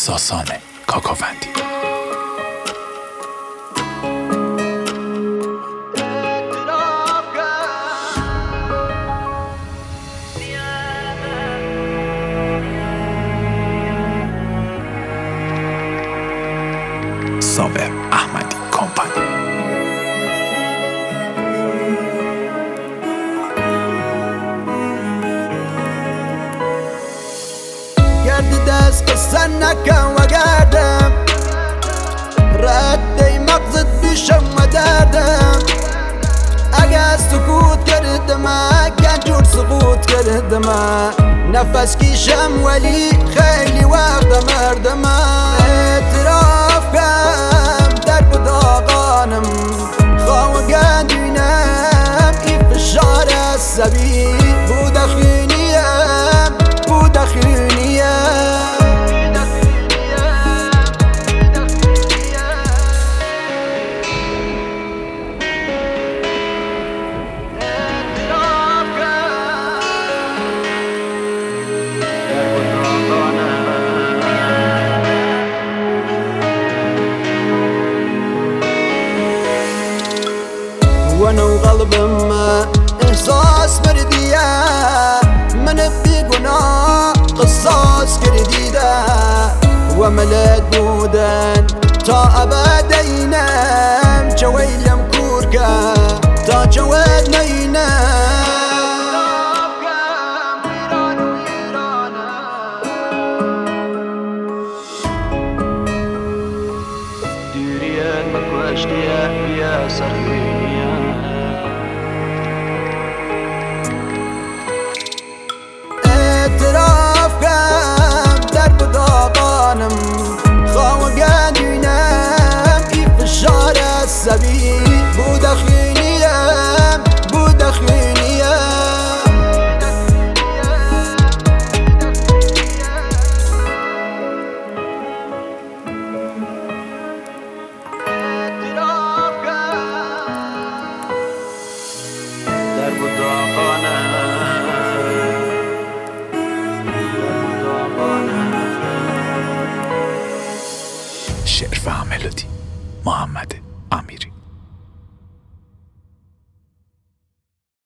حساسان کاکاوندی. صابر احمدی کمپانی. گرد دست قصه نکن و گردم ردی مغزت بیشم و دردم اگر سکوت کردم اگر جور سقوط کردم نفس کشم ولی خیلی وقت مردم اعتراف کم در بداغانم خواه گندینم این فشار عصبی بود خینیم بود خینیم وانا وقلبم احساس مردية من بيقنا قصاص كرديدة وملك بودن تا ابدينا جويلم كوركا تا جواد نينا ديريان مكواشتيا يا سرمينيا اعتراف كم در بداغانم خواه گندینم ای فشار عصبی بود خینیم بود خینیم در بداغانه شعر و ملودی محمد